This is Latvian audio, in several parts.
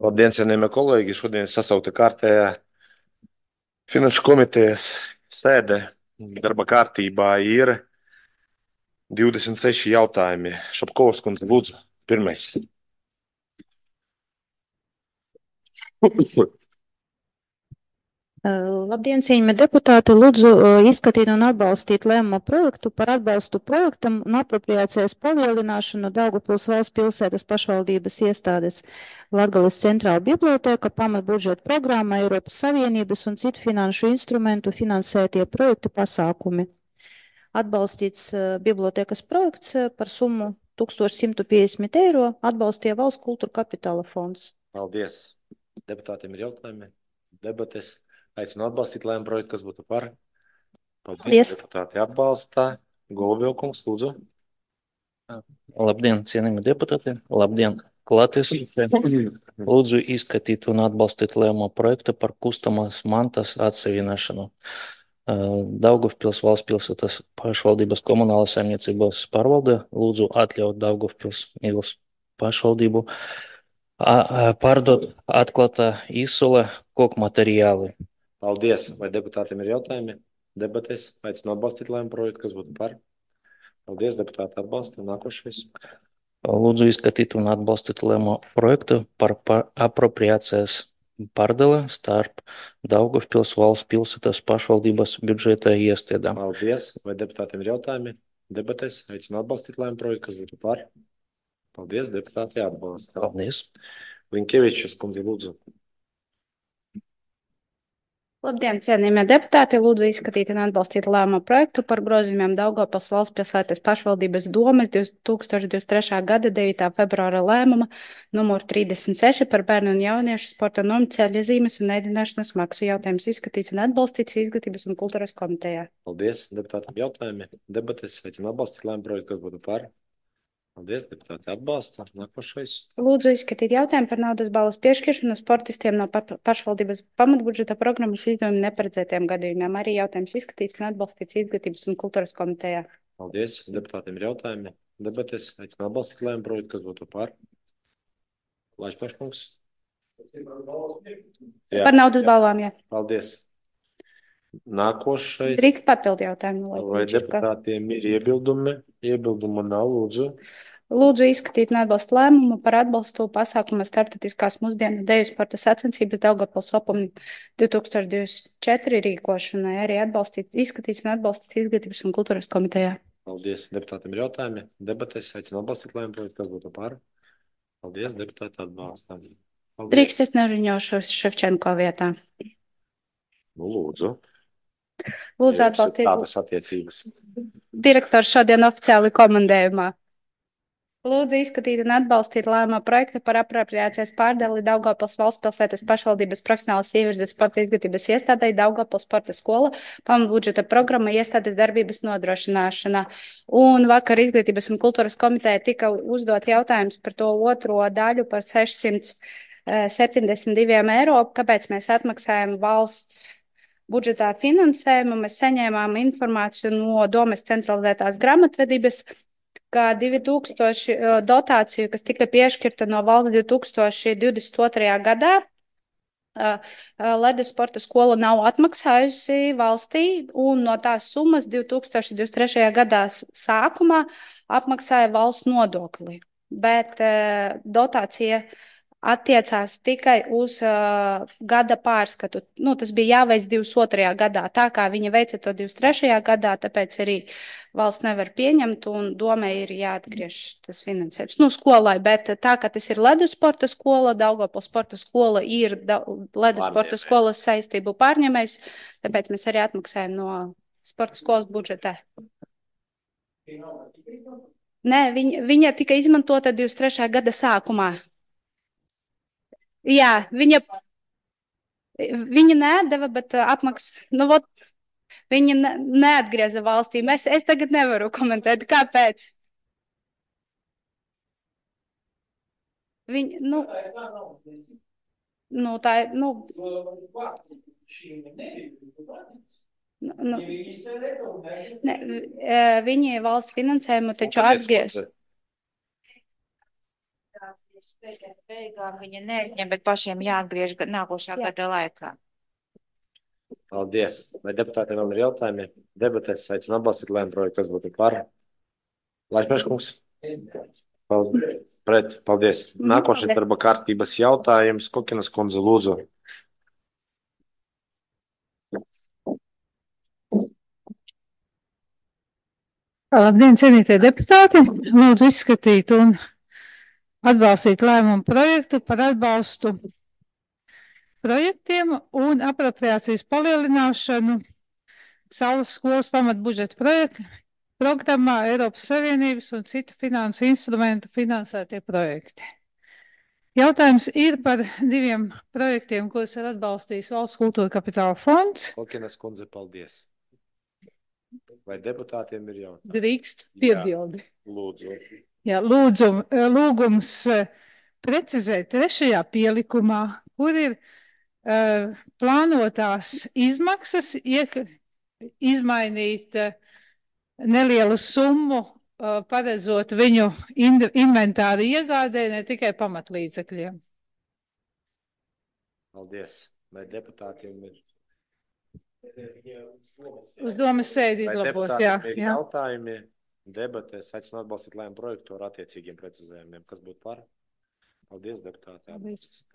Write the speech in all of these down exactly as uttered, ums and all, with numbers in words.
Labdien, cienījamie kolēģi! Šodien sasaukta kārtējā Finanšu komitejas sēde. Darba kārtībā ir divdesmit seši jautājumi. Šapkovas kundze, lūdzu, pirmais. Labdien, cienījamie deputāti! Lūdzu izskatīt un atbalstīt lēmumu projektu par atbalstu projektam un apropriācijas palielināšanu Daugavpils valsts pilsētas pašvaldības iestādes Latgales centrāla bibliotēka pamatbudžeta programma Eiropas Savienības un citu finanšu instrumentu finansētie projektu pasākumi. Atbalstīts uh, bibliotēkas projekts uh, par summu tūkstoš simt piecdesmit eiro atbalstīja Valsts kultūra kapitāla fonds. Paldies! Deputātiem ir jautājumi, debates. Aicinu atbalstīt lēmumu projektu, kas būtu par. Paldies! Paldies. Deputāti atbalstā. Golubjaukungs, lūdzu. Labdien, cienījami deputāti! Labdien, klātesošie! Lūdzu izskatīt un atbalstīt lēmumu projektu par kustamās mantas atseviināšanu. Daugavpils valsts pilsētas pašvaldības komunālās saimniecības pārvalde lūdzu atļaut Daugavpils Mīlas pašvaldību pārdot atklātā izsole koku materiāli. Paldies! Vai deputātiem ir jautājumi? Debates. Aicinu atbalstīt lēmumu projektu, kas būtu par. Paldies, deputāti atbalsta. Nākošais. Lūdzu izskatīt un atbalstīt lēmumu projektu par, par apropriācijas pārdale starp Daugavpils valsts pilsētas pašvaldības budžeta iestādēm. Paldies! Vai deputātiem ir jautājumi? Debates. Aicinu atbalstīt lēmumu projektu, kas būtu par. Paldies, deputāti atbalsta. Paldies! Linkevičs kundze, lūdzu. Labdien, cienījamie deputāti! Lūdzu izskatīt un atbalstīt lēmumu projektu par grozījumiem Daugavpils valsts pilsētas pašvaldības domes divs tūkstoši divdesmit trešā gada devītā februāra lēmuma numur trīsdesmit seši par bērnu un jauniešu sporta normu ceļa zīmes un ēdināšanas maksu. Jautājums izskatīts un atbalstīts Izglītības un kultūras komitejā. Paldies, deputātiem jautājumi. Debates. Aicinu atbalstīt lēmumu projektu, kas būtu par. Paldies, deputāti atbalsta. Nākošais. Lūdzu izskatīt jautājumu par naudas balvas piešķiršanu sportistiem no pašvaldības pamatbudžeta programmas izdevuma neparedzētiem gadījumiem. Arī jautājums izskatīts un atbalstīts Izglītības un kultūras komitejā. Paldies, deputātiem ir jautājumi. Debates. Aicinu atbalstīt lēmumu projektu, kas būtu par. Laišpaškungs. Jā. Par naudas balvām, jā. Paldies. Nākošais. Drīkst papildu jautājumu. Vai deputātiem ir iebildumi? Iebildumu nav, lūdzu. Lūdzu izskatīt un atbalstu lēmumu par atbalstu pasākumu starptautiskās mūsdienu deju sporta sacensības Daugavpils Open divi tūkstoši divdesmit četri rīkošanai. Arī atbalstīt, izskatīt un atbalstīt Izglītības un kultūras komitejā. Paldies, deputātiem ir jautājumi. Debates. Aicinu atbalstīt lēmumu projektu, kas būtu par. Paldies, deputāti atbalsta. Drīkst es neruņošu Ševčenko vietā. Nu, lūdzu. Lūdzu atbalstīt. Tādas attiecības. Direktors šodien oficiāli komandējumā. Lūdzu izskatīt un atbalstīt lēmumu projektu par apropriācijas pārdali Daugavpils valsts pilsētas pašvaldības profesionālas ievirzes sporta izglītības iestādei Daugavpils sporta skola pamatbudžeta programma iestādes darbības nodrošināšana. Un vakar Izglītības un kultūras komiteja tika uzdot jautājums par to otro daļu par sešsimt septiņdesmit diviem eiro, kāpēc mēs atmaksājam valsts budžetā finansējumu. Mēs saņēmām informāciju no domes centralizētās grāmatvedības, kā divi tūkstoši dotāciju, kas tika piešķirta no valsts divi tūkstoši divdesmit otrajā gadā. Ledus sporta skola nav atmaksājusi valstī, un no tās summas divi tūkstoši divdesmit trešajā gadā sākumā apmaksāja valsts nodokli. Bet dotācija attiecās tikai uz uh, gada pārskatu. Nu, tas bija jāveic divdesmit otrajā gadā. Tā kā viņa veica to divdesmit trešajā gadā, tāpēc arī valsts nevar pieņemt un domē ir jāatgriež tas finansējums. Nu, skolai, bet tā kā tas ir Ledus sporta skola, Daugavpils sporta skola ir Ledus sporta skolas saistību pārņemējs, tāpēc mēs arī atmaksājam no sporta skolas budžetā. Nē, viņa, viņa tika izmantota divdesmit trešā gada sākumā. Jā, viņa, viņa neatdeva, bet apmaks, nu, vot, viņa ne, neatgrieza valstī. Es, es tagad nevaru komentēt, kāpēc. Viņa, nu, nu, tā ir, nu, nu, ne, viņi valsts finansējumu taču atgriez. Beigām viņa neņem, bet pašiem jāatgriež ga- nākošā Jā. gada laikā. Paldies. Vai deputātiem vēl ir jautājumi? Debatēs aicinu atbalstīt lēmumu projektu, kas būtu par. Laipeškungs. Paldies. Pret. Paldies. Nākošais paldies. darba kārtības jautājums. Kokinas kundze, lūdzu. Labdien, cienītie deputāti! Lūdzu izskatīt un atbalstīt lēmumu projektu par atbalstu projektiem un apropriācijas palielināšanu Saules skolas pamatbudžeta projekta programmā Eiropas Savienības un citu finansu instrumentu finansētie projekti. Jautājums ir par diviem projektiem, ko ir atbalstījis Valsts kultūra kapitāla fonds. Kokinas kundze, paldies. Vai deputātiem ir jautājumi? Drīkst piebildi. Lūdzu. Jā, lūdzu, lūgums eh, precizēt trešajā pielikumā, kur ir uh, plānotās izmaksas, iek, izmainīt uh, nelielu summu, uh, paredzot viņu in, inventāru iegādē, ne tikai pamatlīdzekļiem. Paldies. Vai deputātiem ir? Uz domas sēdi Vai izlabot, deputātiem jā. ir jā. jautājumi? Debatēs aicinu atbalstīt lēmumu projektu ar attiecīgiem precizējumiem. Kas būtu par? Paldies, deputāti. Paldies.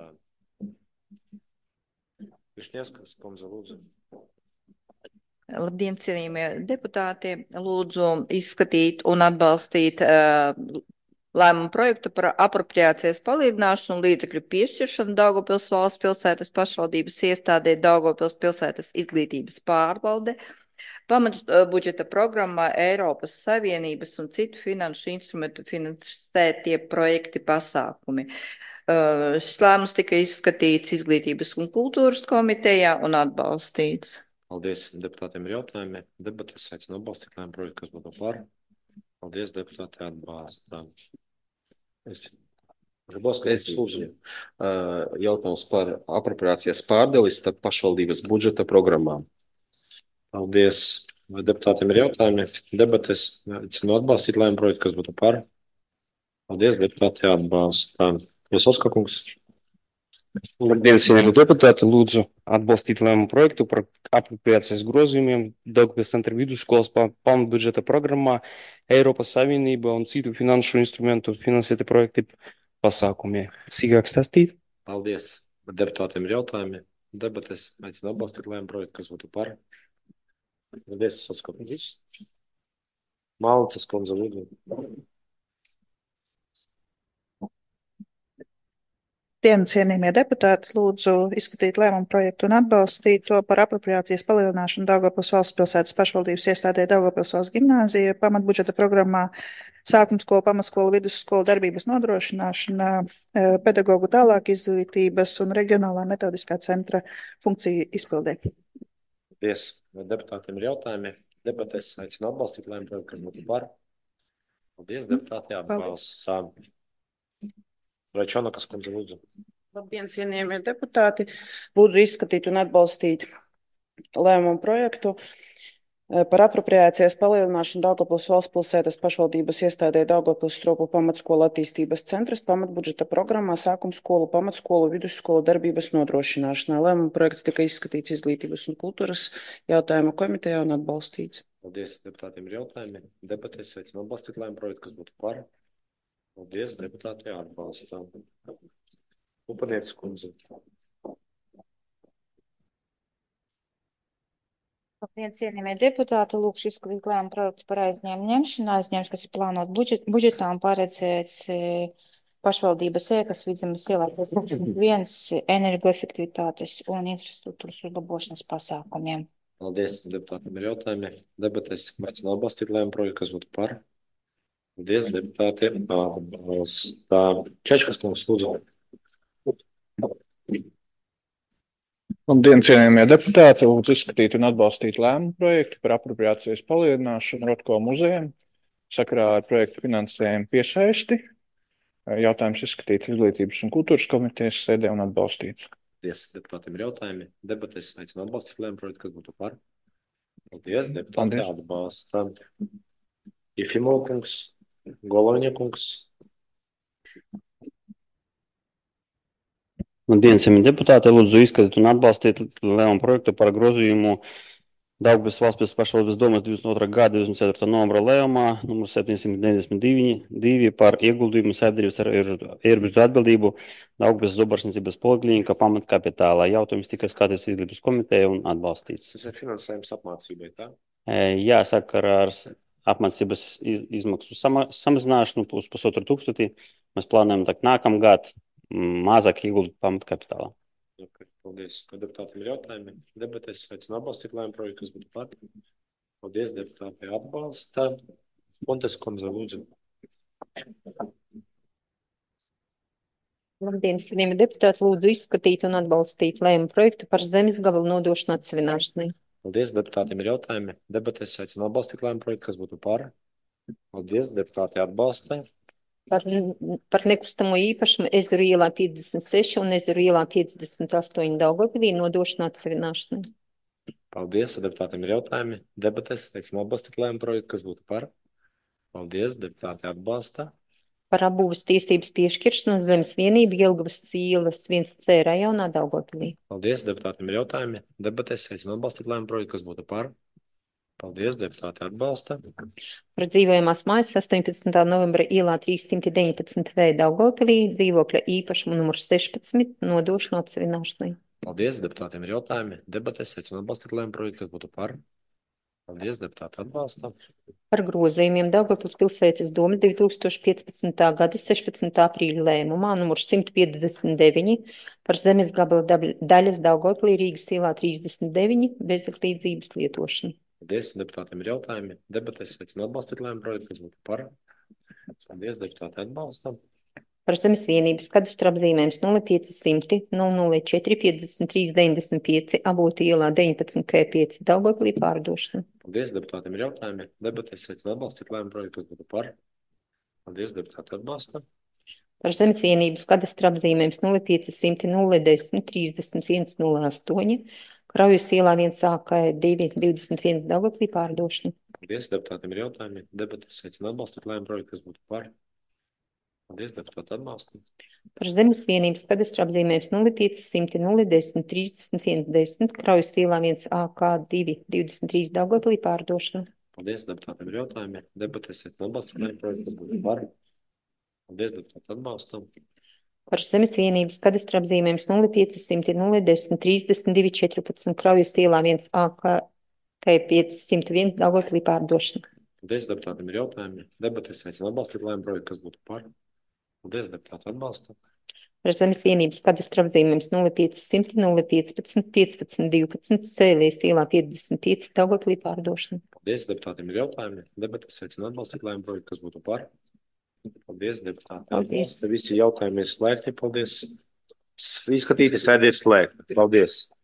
Višņevskas kundze, lūdzu. Labdien, cienījamie deputāti! Lūdzu izskatīt un atbalstīt uh, lēmumu projektu par apropriācijas palielināšanu un līdzekļu piešķiršanu Daugavpils valsts pilsētas pašvaldības iestādē Daugavpils pilsētas izglītības pārvalde, pamatbudžeta programmā Eiropas Savienības un citu finanšu instrumentu finansētie projekti pasākumi. Uh, šis lēmums tika izskatīts Izglītības un kultūras komitejā un atbalstīts. Paldies. Deputātiem ir jautājumi. Debatēs aicinu atbalstīt lēmumu projektu, kas būtu par. Paldies, deputāti atbalstā. Es Es lūdzu jautājums par apropriācijas pārdali starp pašvaldības budžeta programmām. Paldies. Vai deputātiem ir jautājumi? Debatēs aicinu atbalstīt lēmumu projektu, kas būtu par. Paldies, deputāti atbalstā. Jasovska kungs. Labdien, cienījamie deputāti! Lūdzu atbalstīt lēmumu projektu par apropriācijas grozījumiem Daugavpils centra vidusskolas pamatbudžeta programmā Eiropas Savienība un citu finanšu instrumentu finansēti projekti pasākumiem. Sīkāk stāstīt? Paldies. Vai deputātiem ir jautājumi? Debatēs aicinu atbalstīt lēmumu projektu, kas būtu par. Paldies, Jasovska kungs. Malcas kundze, lūdzu. Tiem cienījamie deputāti, lūdzu izskatīt lēmumu projektu un atbalstīt to par apropriācijas palielināšanu Daugavpils valsts pilsētas pašvaldības iestādē Daugavpils valsts gimnāzija pamatbudžeta programmā sākumskola, pamatskola, vidusskola darbības nodrošināšana, pedagogu tālāk izglītības un reģionālā metodiskā centra funkciju izpildē. Paldies. Vai deputātiem ir jautājumi? Debatēs aicinu atbalstīt lēmumu projektu, kas būtu par. Paldies, deputāti atbalstā. Vai Čonakas kundze, lūdzu. Labdien, cienījamie deputāti! Lūdzu izskatīt un atbalstīt lēmumu projektu par apropriācijas palielināšanu Daugavpils valsts pilsētas pašvaldības iestādē Daugavpils Stropu pamatskola attīstības centras pamatbudžeta programmā sākumskolu, pamatskolu, vidusskolu darbības nodrošināšanā. Lēmumu projekts tika izskatīts Izglītības un kultūras jautājuma komitejā un atbalstīts. Paldies, deputātiem ir jautājumi. Debatēs aicinu atbalstīt lēmumu projektu, kas būtu par. Paldies, deputāti atbalstā. Upanietis kundze. Labdien, cienījamie deputāti! Lūkšu izskatīt lēmumu projektu par aizņēmumu ņemšanu. Aizņēmums, kas ir plānot budžet, budžetā un paredzēts e, pašvaldības ēkas Vidzemes ielā viens energoefektivitātes un infrastruktūras uzlabošanas pasākumiem. Paldies, deputātiem ir jautājumi. Debatēs aicinu atbalstīt lēmumu projektu, kas būtu par. Paldies, deputāti atbalstā. Čečkas kungs, lūdzu. Labdien, cienījamie deputāti! Lūdzu izskatīt un atbalstīt lēmumu projektu par apropriācijas palielināšanu Rotko muzejam sakarā ar projektu finansējumu piesaisti. Jautājums izskatīts Izglītības un kultūras komitejas sēdē un atbalstīts. Paldies, deputātiem ir jautājumi. Debatēs aicinu atbalstīt lēmumu projektu, kas būtu par. Paldies, deputāti atbalstā. Jefimov kungs, Goloņa kungs. Labdien, saimie deputāti, lūdzu izskatīt un atbalstīt lēmumu projektu par grozījumu Daugavpils valsts pašvaldības domas divdesmit otrā gada divdesmit ceturtā novembra lēmumā numur septiņsimt deviņdesmit divi par ieguldījumu sabiedrības ar ierobežotu atbildību Daugavpils Zobarsniecības poliklinika pamatkapitālā. Jautājums tika skatīts izglītības komiteja un atbalstīts. Tas ir finansējums apmācībai, tā? Jā, sakarā ar apmācības izmaksu sama, samazināšanu uz pusotru tūkstoti. Mēs plānojam tak nākamgad mazāk ieguldīt pamatkapitālā. Okay, paldies. Vai deputātiem ir jautājumi? Debatēs aicinu atbalstīt lēmumu projektu, kas būtu par. Paldies, deputāti atbalsta. Fontes kundze, lūdzu. Labdien, cienījami deputāti, lūdzu izskatīt un atbalstīt lēmumu projektu par zemes gabalu nodošanu atsevināšanai. Paldies, deputātiem ir jautājumi. Debatēs aicinu atbalstīt lēmumu projektu, kas būtu par. Paldies, deputāti atbalsta. Par, par nekustamo īpašumu Ezeru ielā piecdesmit seši un Ezeru ielā piecdesmit astoņi Daugavpilī nodošanu atsevināšanai. Paldies, deputātiem ir jautājumi. Debatēs aicinu atbalstīt lēmumu projektu, kas būtu par. Paldies, deputāti atbalsta. Par apbūves tiesības piešķiršanu uz zemes vienību Jelgavas ielas viens C rajonā Daugavpilī. Paldies, deputātiem ir jautājumi. Debatēs aicinu atbalstīt lēmumu projektu, kas būtu par. Paldies, deputāti atbalsta. Par dzīvojamās mājas astoņpadsmitā novembra ielā trīssimt deviņpadsmit V Daugavpilī dzīvokļa īpašumu numur sešpadsmit nodošanu atsevināšanai. Paldies, deputātiem ir jautājumi. Debatēs aicinu atbalstīt lēmumu projektu, kas būtu par. Paldies, deputāti atbalsta. Par grozījumiem Daugavpils pilsētas domas divi tūkstoši piecpadsmitā gada sešpadsmitā aprīļa lēmumā numur simt piecdesmit deviņi par zemes gabala daļas Daugavpilī Rīgas ielā trīsdesmit deviņi bezatlīdzības lietošanu. Paldies, deputātiem ir jautājumi. Debatēs aicinu atbalstīt lēmumu projektu, kas būtu par. Paldies, deputāti atbalsta. Par zemes vienības kadastra apzīmējums nulle pieci simti nulle nulle četri piecdesmit trīs deviņdesmit pieci Abotu ielā deviņpadsmit K pieci Daugavpilī pārdošanu. Paldies, deputātiem ir jautājumi. Debatēs aicinu atbalstīt lēmumu projektu, kas būtu par. Paldies, deputāti atbalsta. Par zemes vienības kadastra apzīmējums nulle pieci simti nulle desmit trīsdesmit viens nulle astoņi Kraujas ielā viens A K divi divdesmit viens Daugavpilī pārdošanu. Paldies, deputātiem ir jautājumi. Debatēs aicinu atbalstīt lēmumu projektu, kas būtu par. Paldies, deputāti atbalsta. Par zemes vienības kadastra apzīmējums nulle pieci simti nulle desmit trīsdesmit viens desmit Kraujas ielā viens A K divi divdesmit trīs Daugavpilī pārdošanu. Paldies, deputātiem ir jautājumi. Debatēs aicinu atbalstīt lēmumu projektu, kas būtu par. Paldies, deputāti atbalsta. Par zemes vienības kadastra apzīmējums nulle pieci simti nulle desmit trīsdesmit divi četrpadsmit Kraujas ielā viens A K piecsimt viens Daugavpilī pārdošana. Paldies, deputātiem ir jautājumi. Debatēs aicinu atbalstīt lēmumu projektu, kas būtu par. Paldies, deputāti atbalsta. Par zemes vienības kadastra apzīmējums nulle pieci simti nulle piecpadsmit piecpadsmit divpadsmit Sēlijas ielā piecdesmit pieci Daugavpilī pārdošana. Paldies, deputātiem ir jautājumi. Debatēs aicinu atbalstīt lēmumu projektu, kas būtu par. Paldies, deputāti. Paldies. Visi jautājumi ir slēgti. Paldies. Izskatīti, sēdi ir slēgti. Paldies.